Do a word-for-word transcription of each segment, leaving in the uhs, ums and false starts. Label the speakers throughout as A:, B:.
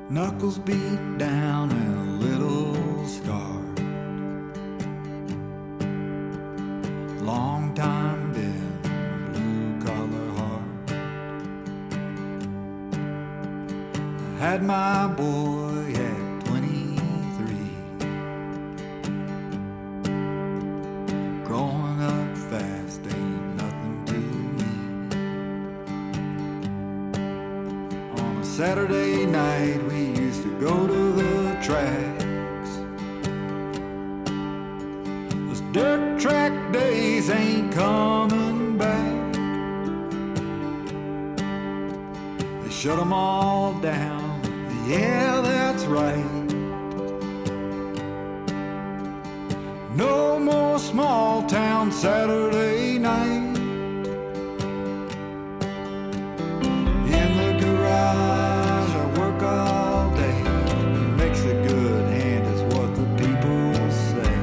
A: Knuckles beat down and a little scarred. Long time been blue collar heart. I had my boy at twenty-three. Growing up fast ain't nothing to me. On a Saturday night we used to go to the tracks. Those dirt track days ain't coming back. They shut them all down, yeah, that's right. No more small town Saturday night. In the garage I work all day. It makes a good hand is what the people say.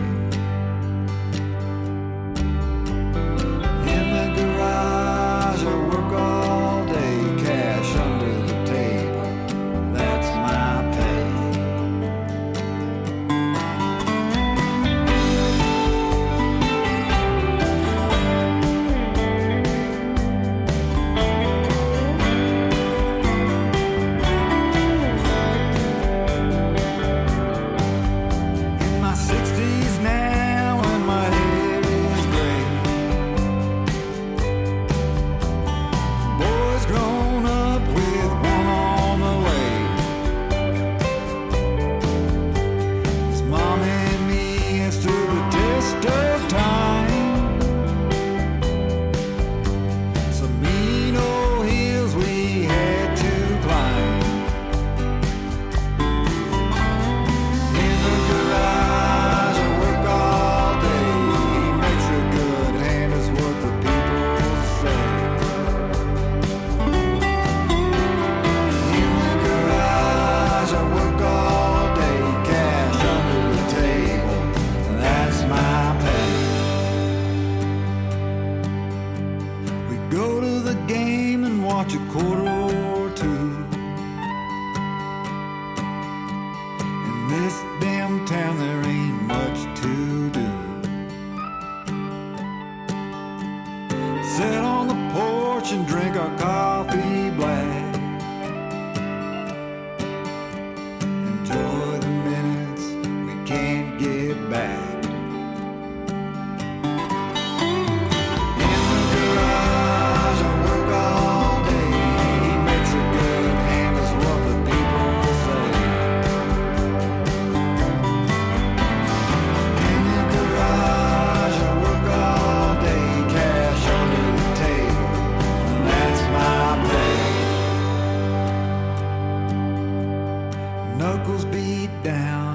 A: In the garage I work all day. Cash under the table, that's my pay. In my sixties now and my hair is gray. Boys grown up with one on the way. His mom and me has stood the test of time. Some mean old hills we had to climb. In the garage I work all day. He makes a good hand is what the people say. In the garage I work all day. Cash under the table, that's my pay. We go to the game and watch a quarter or two. In this damn town there ain't much to do. Sit on the porch and drink our coffee black. Enjoy the minutes we can't get back. In the garage I work all day. He makes a good hand is what the people say. In the garage I work all day. Cash under the table, that's my pay. Knuckles beat down